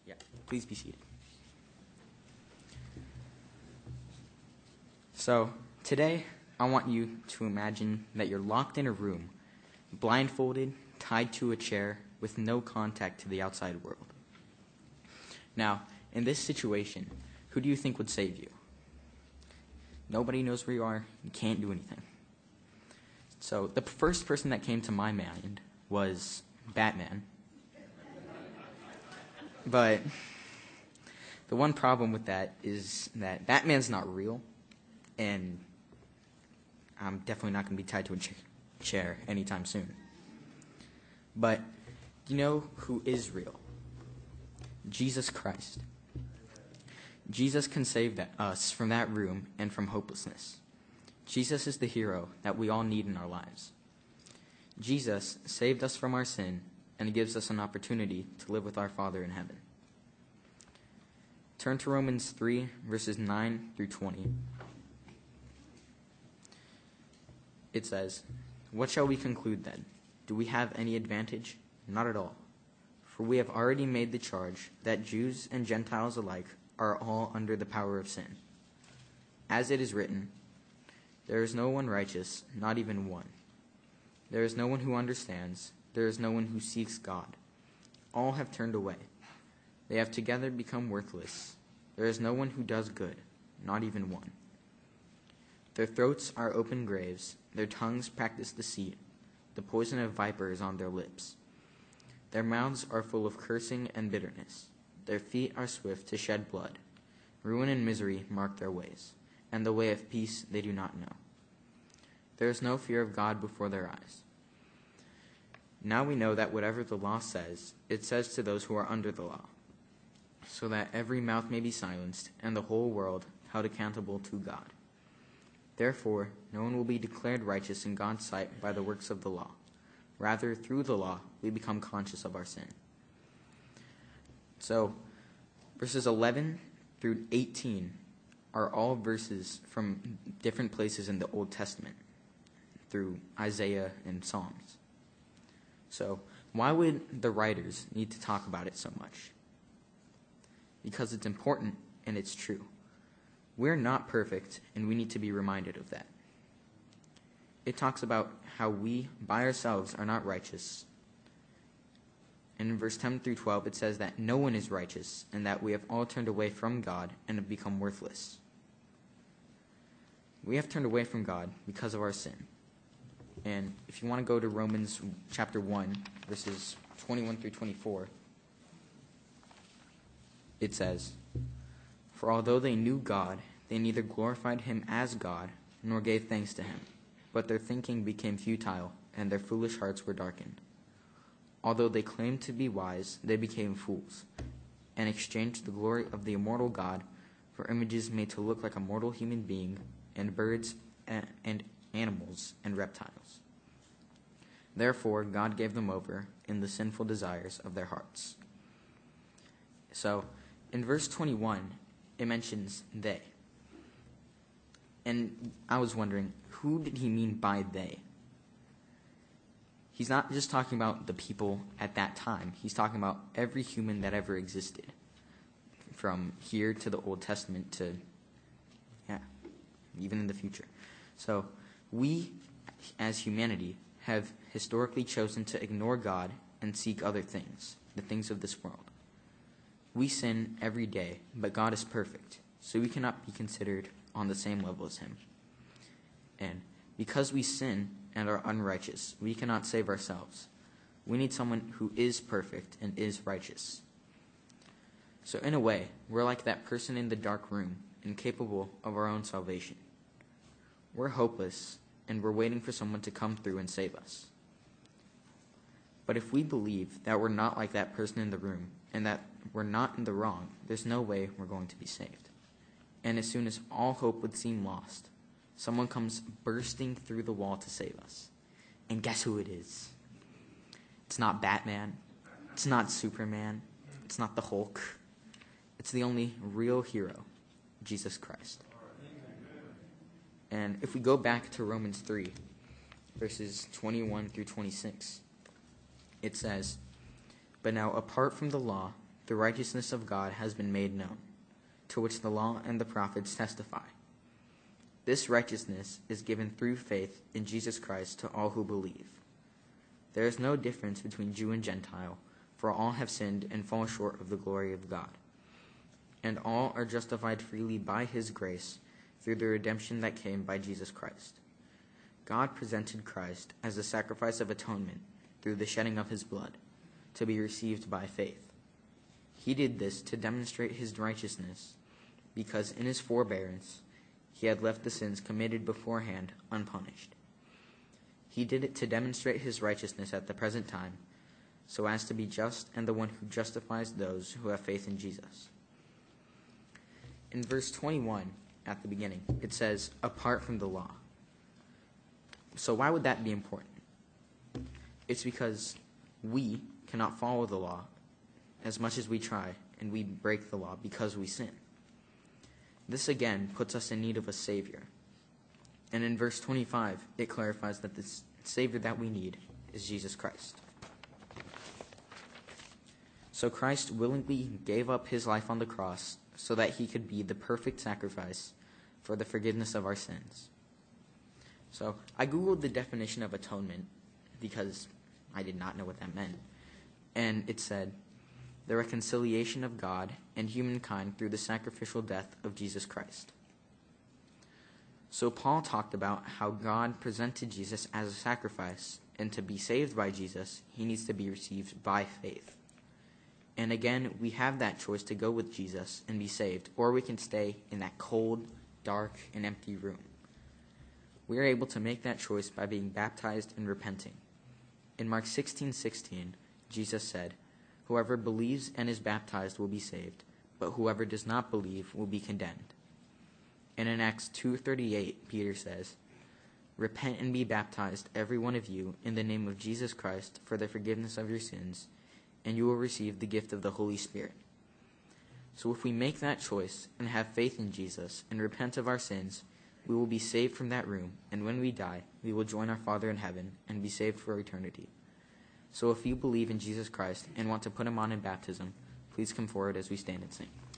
Yeah, please be seated. So, today, I want you to imagine that you're locked in a room, blindfolded, tied to a chair, with no contact to the outside world. Now, in this situation, who do you think would save you? Nobody knows where you are. You can't do anything. So, the first person that came to my mind was Batman. But the one problem with that is that Batman's not real, and I'm definitely not going to be tied to a chair anytime soon. But you know who is real? Jesus Christ. Jesus can save us from that room and from hopelessness. Jesus is the hero that we all need in our lives. Jesus saved us from our sin and gives us an opportunity to live with our Father in heaven. Turn to Romans 3, verses 9 through 20. It says, "What shall we conclude then? Do we have any advantage? Not at all. For we have already made the charge that Jews and Gentiles alike are all under the power of sin. As it is written, there is no one righteous, not even one. There is no one who understands. There is no one who seeks God. All have turned away. They have together become worthless. There is no one who does good, not even one. Their throats are open graves. Their tongues practice deceit. The poison of vipers on their lips. Their mouths are full of cursing and bitterness. Their feet are swift to shed blood. Ruin and misery mark their ways, and the way of peace they do not know. There is no fear of God before their eyes. Now we know that whatever the law says, it says to those who are under the law, so that every mouth may be silenced, and the whole world held accountable to God. Therefore, no one will be declared righteous in God's sight by the works of the law. Rather, through the law, we become conscious of our sin." So, verses 11 through 18 are all verses from different places in the Old Testament, through Isaiah and Psalms. So, why would the writers need to talk about it so much? Because it's important and it's true. We're not perfect, and we need to be reminded of that. It talks about how we, by ourselves, are not righteous. And in verse 10 through 12, it says that no one is righteous, and that we have all turned away from God and have become worthless. We have turned away from God because of our sin. And if you want to go to Romans chapter 1, verses 21 through 24, it says, "For although they knew God, they neither glorified him as God, nor gave thanks to him. But their thinking became futile, and their foolish hearts were darkened. Although they claimed to be wise, they became fools, and exchanged the glory of the immortal God for images made to look like a mortal human being, and birds, and animals, and reptiles. Therefore God gave them over in the sinful desires of their hearts." So, in verse 21, it mentions they. And I was wondering, who did he mean by they? He's not just talking about the people at that time. He's talking about every human that ever existed, from here to the Old Testament to, even in the future. So we, as humanity, have historically chosen to ignore God and seek other things, the things of this world. We sin every day, but God is perfect, so we cannot be considered on the same level as him. And because we sin and are unrighteous, we cannot save ourselves. We need someone who is perfect and is righteous. So in a way, we're like that person in the dark room, incapable of our own salvation. We're hopeless, and we're waiting for someone to come through and save us. But if we believe that we're not like that person in the room, and that we're not in the wrong, there's no way we're going to be saved. And as soon as all hope would seem lost, someone comes bursting through the wall to save us. And guess who it is? It's not Batman. It's not Superman. It's not the Hulk. It's the only real hero, Jesus Christ. And if we go back to Romans 3, verses 21 through 26, it says, "But now apart from the law, the righteousness of God has been made known, to which the law and the prophets testify. This righteousness is given through faith in Jesus Christ to all who believe. There is no difference between Jew and Gentile, for all have sinned and fall short of the glory of God. And all are justified freely by his grace through the redemption that came by Jesus Christ. God presented Christ as a sacrifice of atonement through the shedding of his blood, to be received by faith. He did this to demonstrate his righteousness, because in his forbearance he had left the sins committed beforehand unpunished. He did it to demonstrate his righteousness at the present time, so as to be just and the one who justifies those who have faith in Jesus. In verse 21, at the beginning, it says, apart from the law. So why would that be important? It's because we cannot follow the law as much as we try, and we break the law because we sin. This again puts us in need of a Savior. And in verse 25, it clarifies that the Savior that we need is Jesus Christ. So Christ willingly gave up his life on the cross so that he could be the perfect sacrifice for the forgiveness of our sins. So I googled the definition of atonement because I did not know what that meant. And it said, the reconciliation of God and humankind through the sacrificial death of Jesus Christ. So Paul talked about how God presented Jesus as a sacrifice, and to be saved by Jesus, he needs to be received by faith. And again, we have that choice to go with Jesus and be saved, or we can stay in that cold, dark, and empty room. We are able to make that choice by being baptized and repenting. In Mark 16:16, Jesus said, whoever believes and is baptized will be saved, but whoever does not believe will be condemned. And in Acts 2:38, Peter says, repent and be baptized, every one of you, in the name of Jesus Christ for the forgiveness of your sins, and you will receive the gift of the Holy Spirit. So if we make that choice and have faith in Jesus and repent of our sins, we will be saved from that room, and when we die, we will join our Father in heaven and be saved for eternity. So if you believe in Jesus Christ and want to put him on in baptism, please come forward as we stand and sing.